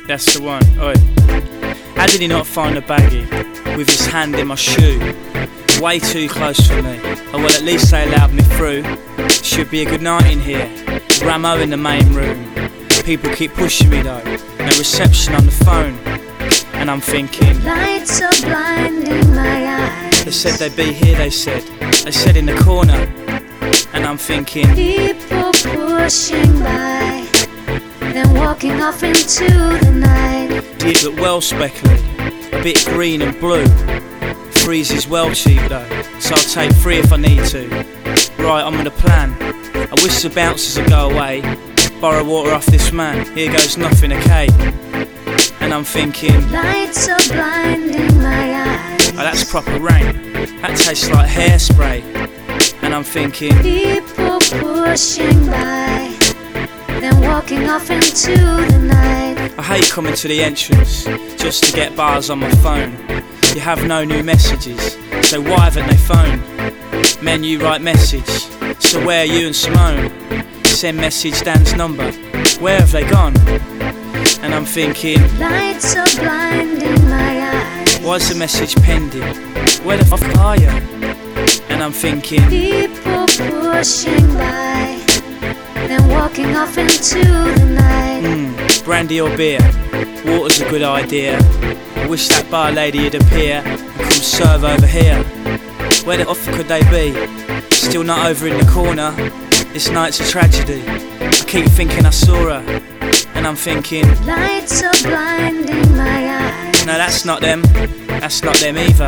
That's the one. Oi. How did he not find the baggie with his hand in my shoe? Way too close for me. Oh well, at least they allowed me through. Should be a good night in here. Ramo in the main room. People keep pushing me though. No reception on the phone. And I'm thinking, lights are blinding my eyes. They said they'd be here, they said. They said in the corner. And I'm thinking, people pushing by, then walking off into the night. It look well speckly, a bit green and blue. Freezy's well cheap though, so I'll take 3 if I need to. Right, I'm on a plan. I wish the bouncers would go away. Borrow water off this man, here goes nothing, okay. And I'm thinking, lights are blinding my eyes. Oh, that's proper rain. That tastes like hairspray. And I'm thinking, people pushing by, then walking off into the night. I hate coming to the entrance just to get bars on my phone. You have no new messages, so why haven't they phoned? Menu write message, so where are you and Simone? Send message Dan's number, where have they gone? And I'm thinking, lights are blinding my eyes. Why's the message pending? Where the fuck are you? And I'm thinking, people pushing by, then walking off into the night. Brandy or beer? Water's a good idea. I wish that bar lady would appear and come serve over here. Where the f could they be? Still not over in the corner. This night's a tragedy. I keep thinking I saw her. And I'm thinking, lights are blinding my eyes. No, that's not them. That's not them either.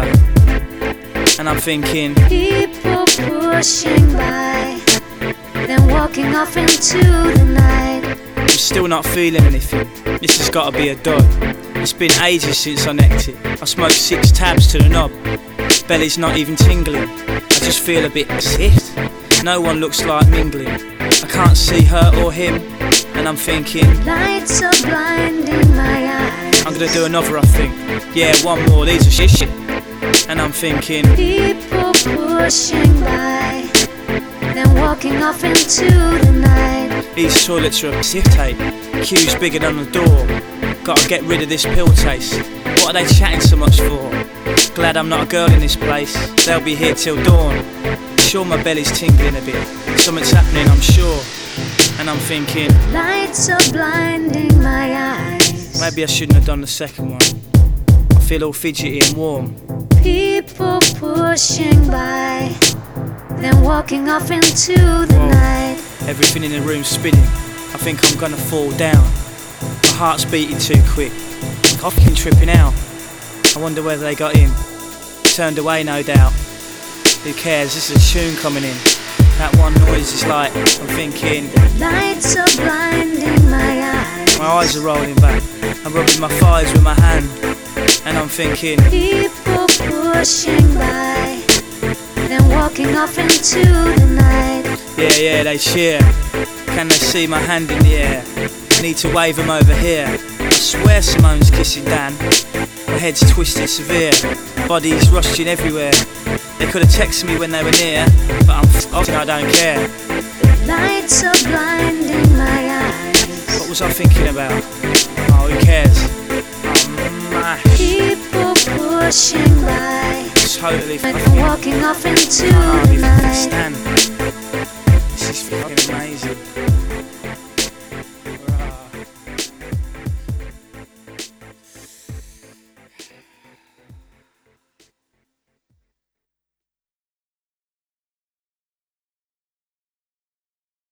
And I'm thinking, people pushing by, then walking off into the night. I'm still not feeling anything. This has got to be a dud. It's been ages since I necked it. I smoked 6 tabs to the knob. Belly's not even tingling. I just feel a bit sick. No one looks like mingling. I can't see her or him. And I'm thinking, lights are blinding my eyes. I'm gonna do another, I think. Yeah, one more, these are shit. And I'm thinking, people pushing by, then walking off into the night. These toilets are a sick tape. Queues bigger than the door. Gotta get rid of this pill taste. What are they chatting so much for? Glad I'm not a girl in this place. They'll be here till dawn. Sure, my belly's tingling a bit. Something's happening, I'm sure. And I'm thinking, lights are blinding my eyes. Maybe I shouldn't have done the second one. I feel all fidgety and warm. People pushing by, then walking off into the night. Everything in the room's spinning. I think I'm gonna fall down. My heart's beating too quick. I'm fucking tripping out. I wonder whether they got in. Turned away, no doubt. Who cares? This is a tune coming in. That one noise is like, I'm thinking, lights are blinding my eyes. My eyes are rolling back. I'm rubbing my thighs with my hand. And I'm thinking, people pushing by, then walking off into the night. Yeah, they cheer. Can they see my hand in the air? Need to wave them over here. I swear Simone's kissing Dan. My head's twisted severe. Bodies rushing everywhere. They could have texted me when they were near, but I don't care. Lights are blinding my eyes. What was I thinking about? Oh, who cares? People pushing by, Totally walking off into the night. Stand.